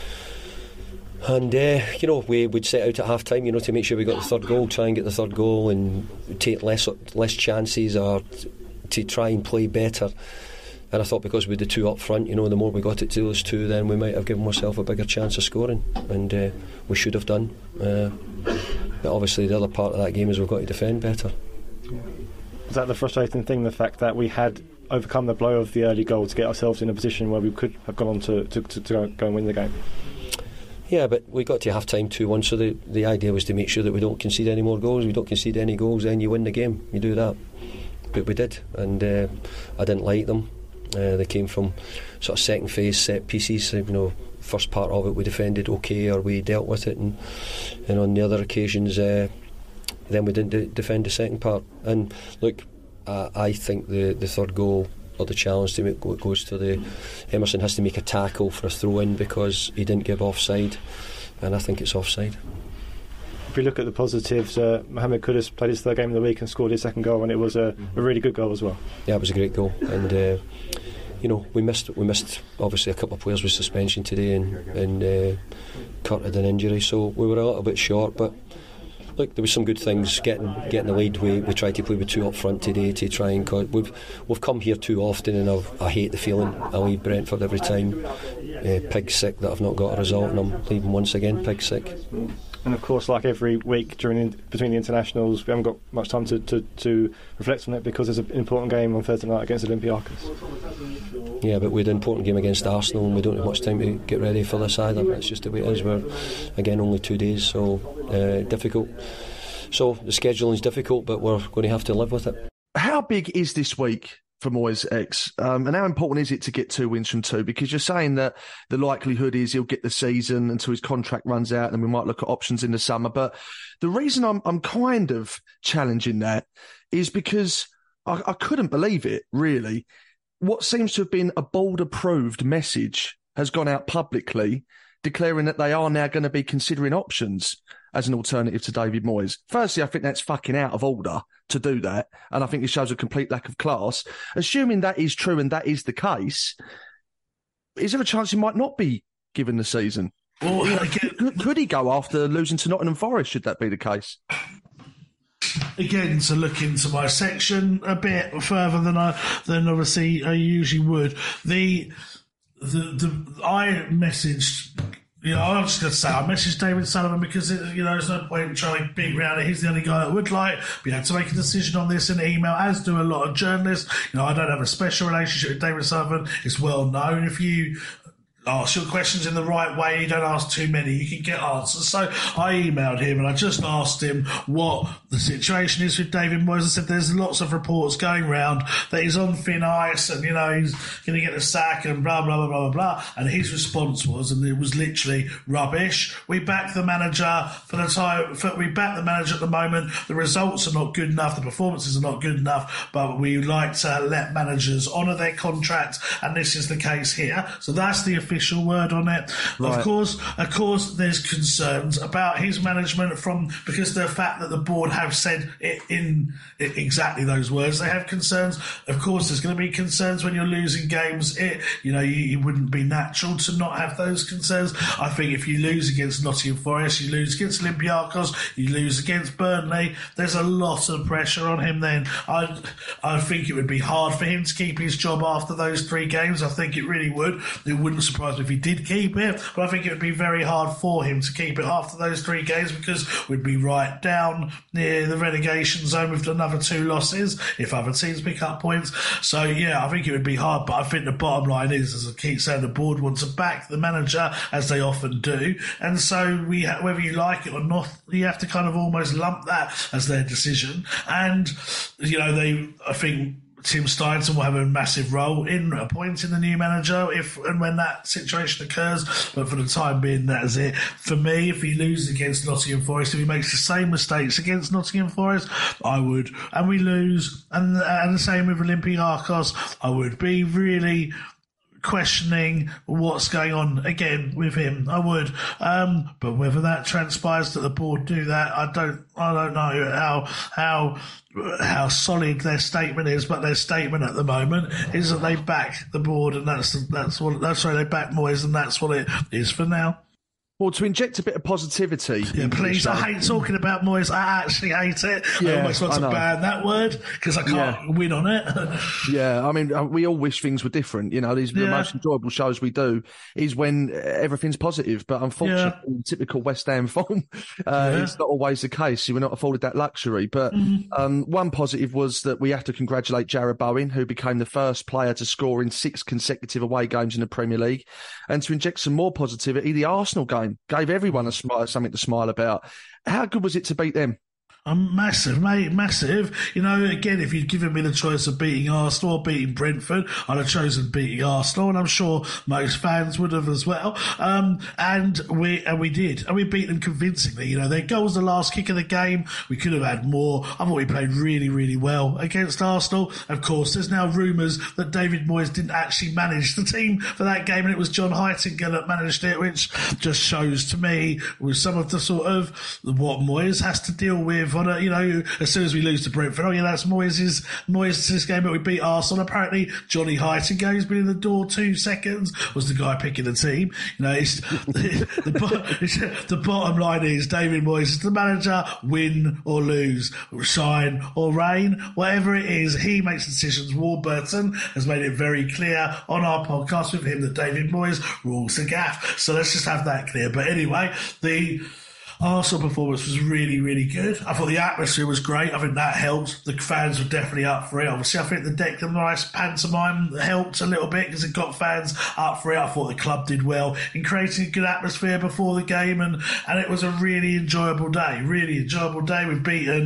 And, uh, you know, we, we'd set out at half time, you know, to make sure we got the third goal, try and get the third goal and take less less chances, or to try and play better. And I thought because we had the two up front, you know, the more we got it to those two, then we might have given ourselves a bigger chance of scoring. And uh, we should have done. Uh, but obviously the other part of that game is we've got to defend better. Was that the frustrating thing, the fact that we had overcome the blow of the early goal to get ourselves in a position where we could have gone on to, to, to, to go and win the game? Yeah, but we got to half time two one, so the, the idea was to make sure that we don't concede any more goals. We don't concede any goals, then you win the game. You do that. But we did, and uh, I didn't like them. Uh, they came from sort of second phase set pieces. You know, first part of it we defended okay, or we dealt with it, and, and on the other occasions uh, then we didn't de- defend the second part. And look, uh, I think the, the third goal, or the challenge to make, goes to the Emerson has to make a tackle for a throw in because he didn't give offside, and I think it's offside. If we look at the positives, uh, Mohamed Kudus played his third game of the week and scored his second goal, and it was a, a really good goal as well. Yeah, it was a great goal, and uh, you know, we missed we missed obviously a couple of players with suspension today, and, and uh, Kurt had an injury, so we were a little bit short, but look, there was some good things. Getting getting the lead, we, we tried to play with two up front today to try and cut. We've we've come here too often, and I've, I hate the feeling. I leave Brentford every time uh, pig sick that I've not got a result, and I'm leaving once again pig sick. And of course, like every week during between the internationals, we haven't got much time to, to, to reflect on it because there's an important game on Thursday night against Olympiacos. Yeah, but we had an important game against Arsenal, and we don't have much time to get ready for this either. It's just the way it is. We're again only two days, so uh, difficult. So the scheduling is difficult, but we're going to have to live with it. How big is this week for Moyes X? Um, and how important is it to get two wins from two? Because you're saying that the likelihood is he'll get the season until his contract runs out, and we might look at options in the summer. But the reason I'm I'm kind of challenging that is because I, I couldn't believe it, really. What seems to have been a board-approved message has gone out publicly declaring that they are now going to be considering options as an alternative to David Moyes. Firstly, I think that's fucking out of order to do that, and I think it shows a complete lack of class. Assuming that is true and that is the case, is there a chance he might not be given the season? Well, you know, again, could, could he go after losing to Nottingham Forest, should that be the case? Again, to look into my section a bit further than I than obviously I usually would. The the the I messaged. You know, I was just going to say, I messaged David Sullivan because, it, you know, there's no point in trying to beat around it. He's the only guy that would like. We had to make a decision on this in email, as do a lot of journalists. You know, I don't have a special relationship with David Sullivan. It's well known. If you ask your questions in the right way, you don't ask too many, you can get answers. So I emailed him and I just asked him what the situation is with David Moyes. I said there's lots of reports going around that he's on thin ice and, you know, he's going to get the sack and blah, blah, blah, blah, blah, blah. And his response was, and it was literally rubbish, we back the manager for the time, for, we back the manager at the moment. The results are not good enough, the performances are not good enough, but we like to let managers honour their contract, and this is the case here. So that's the official word on it. Right. Of course, of course, there's concerns about his management from because the fact that the board have said it in exactly those words. They have concerns. Of course, there's going to be concerns when you're losing games. It, you know, you, it wouldn't be natural to not have those concerns. I think if you lose against Nottingham Forest, you lose against Olympiacos, you lose against Burnley, there's a lot of pressure on him then. I, I think it would be hard for him to keep his job after those three games. I think it really would. It wouldn't surprise me if he did keep it, but I think it would be very hard for him to keep it after those three games because we'd be right down near the relegation zone with another two losses if other teams pick up points. So yeah, I think it would be hard, but I think the bottom line is, as I keep saying, the board wants to back the manager as they often do, and so we ha- whether you like it or not, you have to kind of almost lump that as their decision. And you know, they I think Tim Steinson will have a massive role in appointing the new manager if and when that situation occurs. But for the time being, that is it. For me, if he loses against Nottingham Forest, if he makes the same mistakes against Nottingham Forest, I would, and we lose, and, and the same with Olympiacos, I would be really questioning what's going on again with him. I would, um, but whether that transpires that the board do that, I don't. I don't know how how how solid their statement is. But their statement at the moment is that they back the board, and that's that's what that's why they back Moyes, and that's what it is for now. Well, to inject a bit of positivity. Yeah, please. I hate talking about Moyes. I actually hate it. Yeah, I almost want to ban that word because I can't yeah. win on it. Yeah, I mean, we all wish things were different. You know, these yeah. the most enjoyable shows we do is when everything's positive. But unfortunately, yeah. in typical West Ham form, uh, yeah. it's not always the case. So we're not afforded that luxury. But mm-hmm. um, one positive was that we have to congratulate Jarrod Bowen, who became the first player to score in six consecutive away games in the Premier League. And to inject some more positivity, the Arsenal game gave everyone a smile, something to smile about. How good was it to beat them? Um, massive, mate, massive. You know, again, if you'd given me the choice of beating Arsenal or beating Brentford, I'd have chosen beating Arsenal, and I'm sure most fans would have as well. Um, and we and we did, and we beat them convincingly. You know, their goal was the last kick of the game. We could have had more. I thought we played really, really well against Arsenal. Of course, there's now rumours that David Moyes didn't actually manage the team for that game, and it was John Heitinga that managed it, which just shows to me with some of the sort of what Moyes has to deal with. On a, you know, as soon as we lose to Brentford, oh yeah, that's Moyes' Moyes' game, but we beat Arsenal. Apparently, Johnny Heitinga, who's been in the door two seconds, was the guy picking the team. You know, it's, the, the, it's, the bottom line is David Moyes is the manager. Win or lose, shine or rain, whatever it is, he makes decisions. Warburton has made it very clear on our podcast with him that David Moyes rules the gaff. So let's just have that clear. But anyway, the Arsenal performance was really, really good. I thought the atmosphere was great. I think that helped. The fans were definitely up for it. Obviously, I think the Declan Rice pantomime helped a little bit because it got fans up for it. I thought the club did well in creating a good atmosphere before the game, and, and it was a really enjoyable day. Really enjoyable day. We've beaten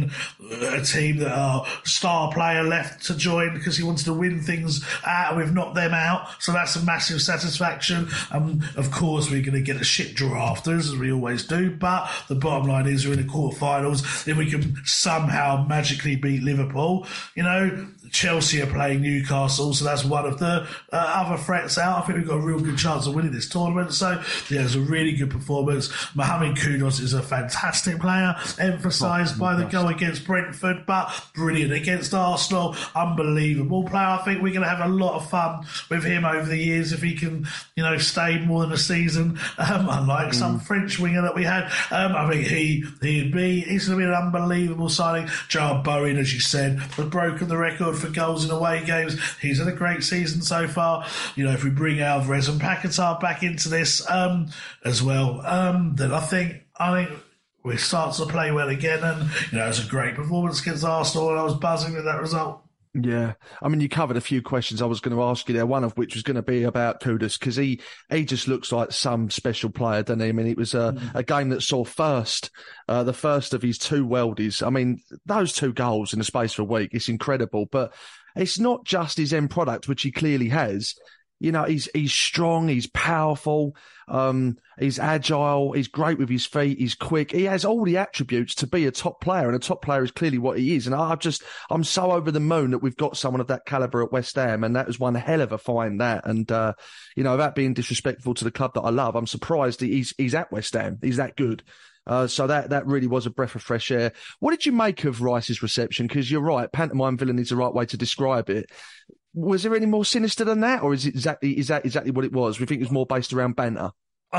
a team that are star player left to join because he wanted to win things out, and we've knocked them out. So that's a massive satisfaction. Um, of course, we're going to get a shit draw afterwards, as we always do. But the bottom line is we're in the quarterfinals. If we can somehow magically beat Liverpool, you know, Chelsea are playing Newcastle, so that's one of the uh, other threats out. I think we've got a real good chance of winning this tournament. So, yeah, it's a really good performance. Mohamed Kudus is a fantastic player, emphasised oh, by the goal against Brentford, but brilliant against Arsenal. Unbelievable player. I think we're going to have a lot of fun with him over the years if he can, you know, stay more than a season, um, unlike mm. some French winger that we had. Um, I think he, he'd be, he's going to be an unbelievable signing. Jarrod Bowen, as you said, has broken the record for goals in away games. He's had a great season so far. You know, if we bring Alvarez and Paquetá back into this um, as well, um, then I think I think we start to play well again. And you know, it was a great performance against Arsenal, and I was buzzing with that result. Yeah, I mean, you covered a few questions I was going to ask you there, one of which was going to be about Kudus, because he, he just looks like some special player, doesn't he? I mean, it was a, mm. a game that saw first, uh, the first of his two worldies. I mean, those two goals in the space of a week, it's incredible, but it's not just his end product, which he clearly has. You know, he's he's strong, he's powerful, um, he's agile, he's great with his feet, he's quick. He has all the attributes to be a top player, and a top player is clearly what he is. And I just, I'm so over the moon that we've got someone of that calibre at West Ham, and that was one hell of a find, that. And, uh, you know, without being disrespectful to the club that I love, I'm surprised he's he's at West Ham. He's that good. Uh, so that, that really was a breath of fresh air. What did you make of Rice's reception? Because you're right, pantomime villain is the right way to describe it. Was there any more sinister than that, or is it exactly is that exactly what it was? We think it was more based around banter.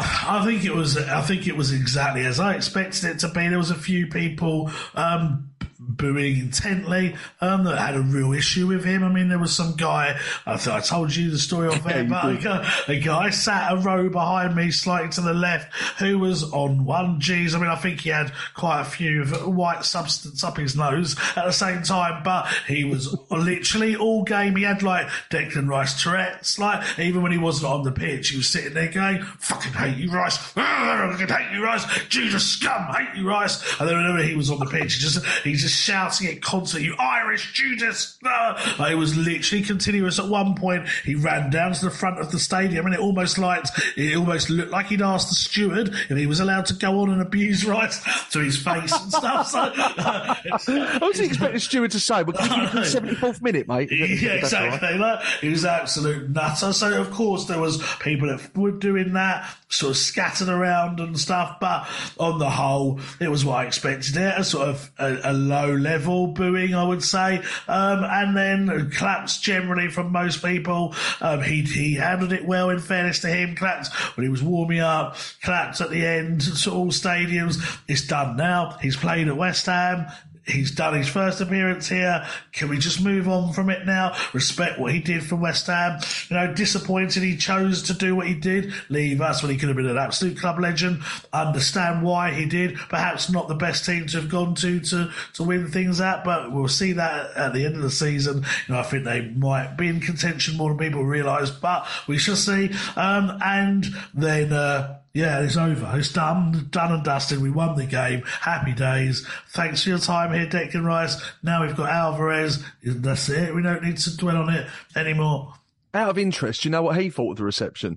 I think it was. I think it was exactly as I expected it to be. There was a few people um, booing intently um, that had a real issue with him. I mean, there was some guy. I thought I told you the story of there, but a guy, a guy sat a row behind me, slightly to the left, who was on one G's. I mean, I think he had quite a few white substance up his nose at the same time, but he was literally all game. He had like Declan Rice Tourette's. Like even when he wasn't on the pitch, he was sitting there going, "Fucking hate you, Rice! Fucking hate you, Rice! Jesus scum, hate you, Rice!" And then whenever he was on the pitch, he just he just shouting it constantly, "You Irish Judas!" Uh, it was literally continuous. At one point, he ran down to the front of the stadium, and it almost like it almost looked like he'd asked the steward if he was allowed to go on and abuse Rice to his face and stuff. So, uh, I was expecting the steward to say, "But can you do the seventy-fourth minute, mate?" Yeah, exactly. Right. Like, he was an absolute nutter. So of course there was people that were doing that, sort of scattered around and stuff. But on the whole, it was what I expected. It a sort of a, a low level booing, I would say, um, and then claps generally from most people. Um, he he handled it well, in fairness to him. Claps when he was warming up, claps at the end to all stadiums. It's done now. He's played at West Ham. He's done his first appearance here. Can we just move on from it now? Respect what he did for West Ham. You know, disappointed he chose to do what he did. Leave us when he could have been an absolute club legend. Understand why he did. Perhaps not the best team to have gone to to, to win things at, but we'll see that at the end of the season. You know, I think they might be in contention more than people realise, but we shall see. Um, and then, uh, yeah, it's over. It's done, done and dusted. We won the game. Happy days. Thanks for your time here, Declan Rice. Now we've got Alvarez. That's it. We don't need to dwell on it anymore. Out of interest, do you know what he thought of the reception?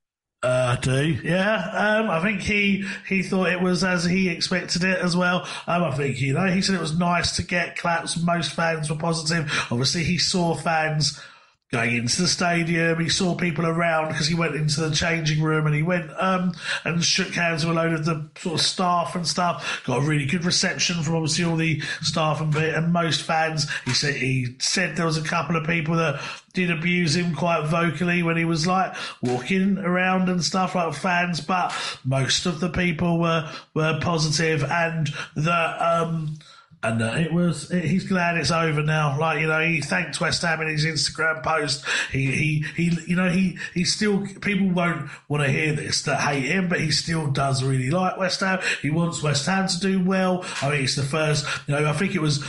Uh, do, yeah. Um, I think he he thought it was as he expected it as well. Um, I think, you know, he said it was nice to get claps. Most fans were positive. Obviously, he saw fans going into the stadium. He saw people around because he went into the changing room and he went um, and shook hands with a load of the sort of staff and stuff. Got a really good reception from obviously all the staff and, and most fans. He said he said there was a couple of people that did abuse him quite vocally when he was like walking around and stuff, like fans, but most of the people were were positive, and that um And uh, it was, he's glad it's over now. Like, you know, he thanked West Ham in his Instagram post. He, he, he, you know, he, he still, people won't want to hear this that hate him, but he still does really like West Ham. He wants West Ham to do well. I mean, it's the first, you know, I think it was,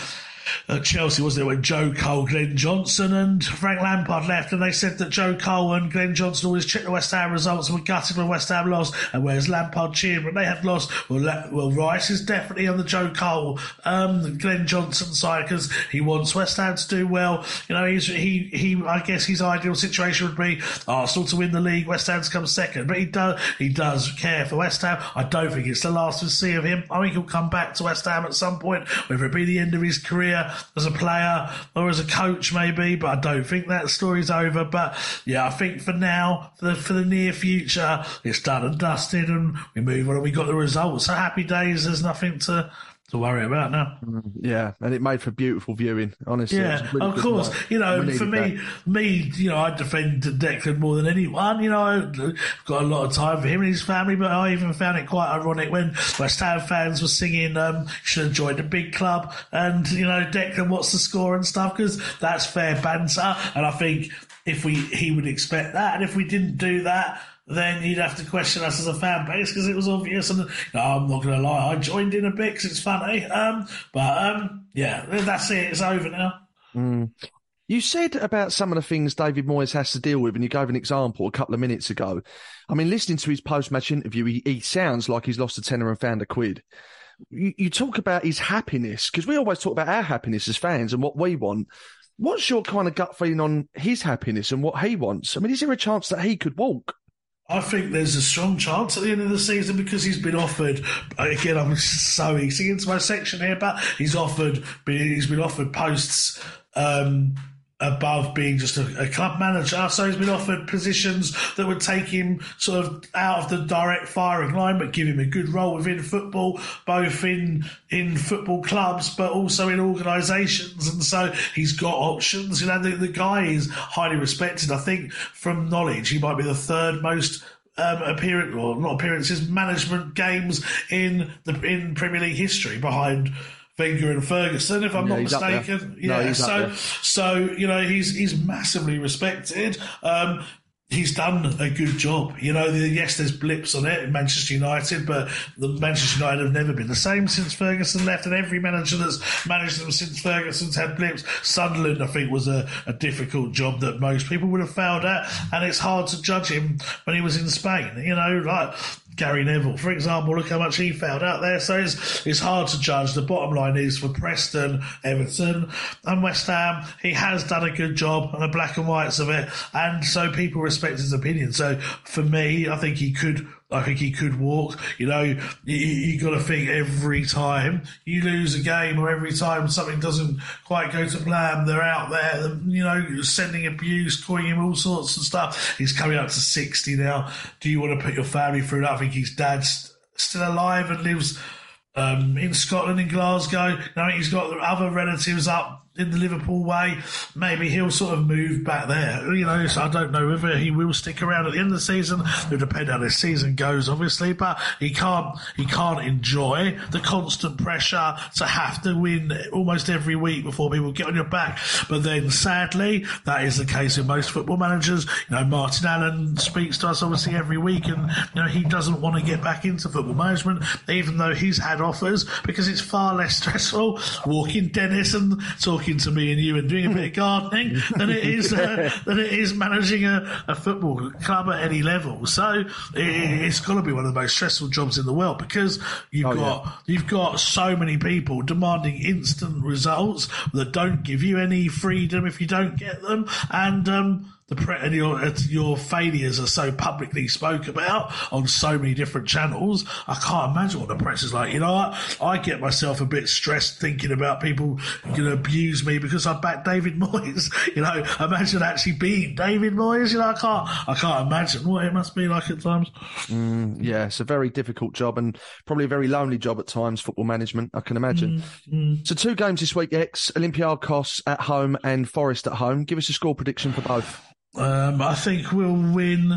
at Chelsea, wasn't it, when Joe Cole, Glenn Johnson and Frank Lampard left, and they said that Joe Cole and Glenn Johnson always checked the West Ham results and were gutted when West Ham lost, and whereas Lampard cheered when they had lost. Well, well Rice is definitely on the Joe Cole, um, Glenn Johnson side, because he wants West Ham to do well. You know, he's, he, he, I guess his ideal situation would be Arsenal to win the league, West Ham to come second, but he does, he does care for West Ham. I don't think it's the last we see of him. I think he'll come back to West Ham at some point, whether it be the end of his career as a player or as a coach maybe, but I don't think that story's over. But yeah, I think for now, for the, for the near future, it's done and dusted and we move on and we got the results. So happy days, there's nothing to to worry about now. Yeah, and it made for beautiful viewing, honestly. Yeah, really of course. Night. You know, for me, that. me, you know, I defend Declan more than anyone. You know, I've got a lot of time for him and his family, but I even found it quite ironic when West Ham fans were singing, um, should have joined a big club, and, you know, Declan, what's the score and stuff, because that's fair banter, and I think if we, he would expect that, and if we didn't do that, then you'd have to question us as a fan base because it was obvious. And you know, I'm not going to lie, I joined in a bit because it's funny. Um, but um, yeah, that's it. It's over now. Mm. You said about some of the things David Moyes has to deal with, and you gave an example a couple of minutes ago. I mean, listening to his post-match interview, he, he sounds like he's lost a tenner and found a quid. You, you talk about his happiness, because we always talk about our happiness as fans and what we want. What's your kind of gut feeling on his happiness and what he wants? I mean, is there a chance that he could walk? I think there's a strong chance at the end of the season because he's been offered, again, I'm so easy into my section here, but he's offered, he's been offered posts um, above being just a, a club manager. So he's been offered positions that would take him sort of out of the direct firing line, but give him a good role within football, both in in football clubs, but also in organisations. And so he's got options. You know, the, the guy is highly respected. I think from knowledge, he might be the third most Um, appearance, or not appearances, management games in the in Premier League history, behind Wenger and Ferguson, if I'm yeah, not mistaken. Yeah, no, so so you know he's he's massively respected. Um, he's done a good job. You know, the, yes, there's blips on it in Manchester United, but the Manchester United have never been the same since Ferguson left, and every manager that's managed them since Ferguson's had blips. Sunderland, I think, was a, a difficult job that most people would have failed at, and it's hard to judge him when he was in Spain. You know, like Gary Neville, for example, look how much he failed out there. So it's, it's hard to judge. The bottom line is for Preston, Everton and West Ham, he has done a good job on the black and whites of it. And so people respect his opinion. So for me, I think he could I think he could walk. You know, you, you got to think every time you lose a game or every time something doesn't quite go to plan, they're out there, you know, sending abuse, calling him all sorts of stuff. He's coming up to sixty now. Do you want to put your family through that? I think his dad's still alive and lives um, in Scotland, in Glasgow. I think he's got other relatives up in the Liverpool way. Maybe he'll sort of move back there. You know, so I don't know whether he will stick around at the end of the season. It'll depend how this season goes, obviously, but he can't he can't enjoy the constant pressure to have to win almost every week before people get on your back. But then, sadly, that is the case with most football managers. You know, Martin Allen speaks to us obviously every week, and you know he doesn't want to get back into football management, even though he's had offers, because it's far less stressful walking Dennis and talking to me and you and doing a bit of gardening than it is uh, than it is managing a, a football club at any level. So it, it's got to be one of the most stressful jobs in the world, because you've oh, got yeah. you've got so many people demanding instant results that don't give you any freedom if you don't get them, and um, the pre- and your your failures are so publicly spoke about on so many different channels. I can't imagine what the press is like. You know, I, I get myself a bit stressed thinking about people going to abuse me because I backed David Moyes. You know, imagine actually being David Moyes. You know, I can't I can't imagine what it must be like at times. Mm, yeah, it's a very difficult job and probably a very lonely job at times, football management, I can imagine. Mm, mm. So two games this week, X, Olympiacos at home and Forest at home. Give us a score prediction for both. Um, I think we'll win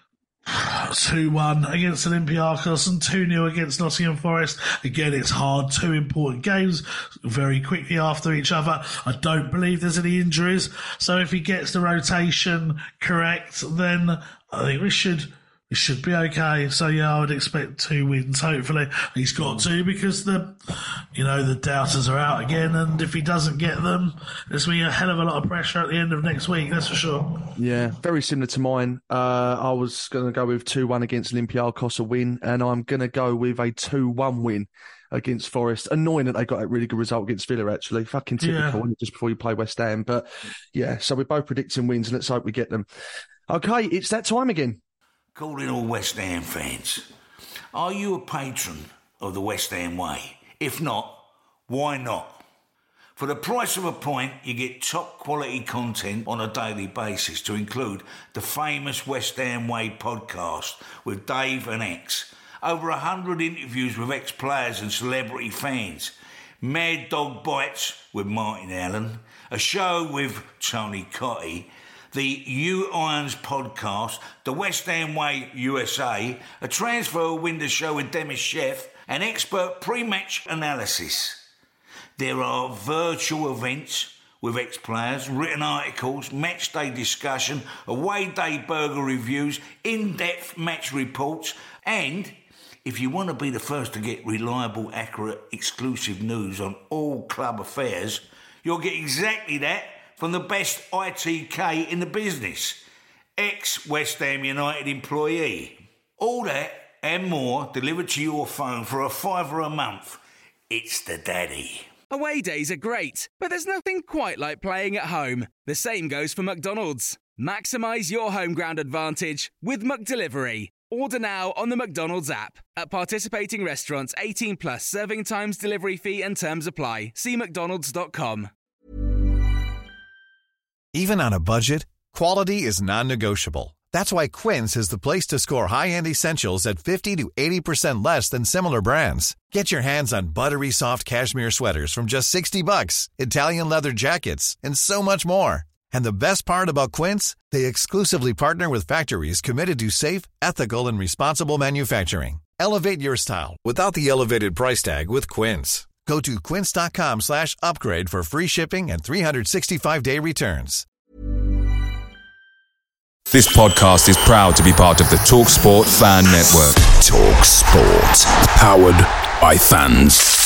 two one against Olympiacos and two nil against Nottingham Forest. Again, it's hard. Two important games very quickly after each other. I don't believe there's any injuries. So if he gets the rotation correct, then I think we should It should be okay. So, yeah, I would expect two wins, hopefully. He's got two because the, you know, the doubters are out again. And if he doesn't get them, there's going to be a hell of a lot of pressure at the end of next week, that's for sure. Yeah, very similar to mine. Uh, I was going to go with two one against Olympiacos, a win. And I'm going to go with a two one win against Forest. Annoying that they got a really good result against Villa, actually. Fucking typical, yeah. Just before you play West Ham. But, yeah, so we're both predicting wins. Let's hope we get them. Okay, it's that time again. Calling all West Ham fans, are you a patron of the West Ham way? If not, why not? For the price of a pint, you get top quality content on a daily basis, to include the famous West Ham Way podcast with Dave and X, over a hundred interviews with ex-players and celebrity fans, Mad Dog Bites with Martin Allen, a show with Tony Cotty, the U Irons podcast, the West Ham Way U S A, a transfer window show with Demis Chef, and expert pre-match analysis. There are virtual events with ex-players, written articles, match day discussion, away day burger reviews, in-depth match reports, and if you want to be the first to get reliable, accurate, exclusive news on all club affairs, you'll get exactly that from the best I T K in the business, ex-West Ham United employee. All that and more delivered to your phone for a fiver a month. It's the daddy. Away days are great, but there's nothing quite like playing at home. The same goes for McDonald's. Maximise your home ground advantage with McDelivery. Order now on the McDonald's app. At participating restaurants, eighteen plus, serving times, delivery fee and terms apply. See mcdonalds dot com. Even on a budget, quality is non-negotiable. That's why Quince is the place to score high-end essentials at fifty to eighty percent less than similar brands. Get your hands on buttery soft cashmere sweaters from just sixty bucks, Italian leather jackets, and so much more. And the best part about Quince, they exclusively partner with factories committed to safe, ethical, and responsible manufacturing. Elevate your style without the elevated price tag with Quince. Go to quince.com slash upgrade for free shipping and three sixty-five day returns. This podcast is proud to be part of the TalkSport Fan Network. TalkSport. Powered by fans.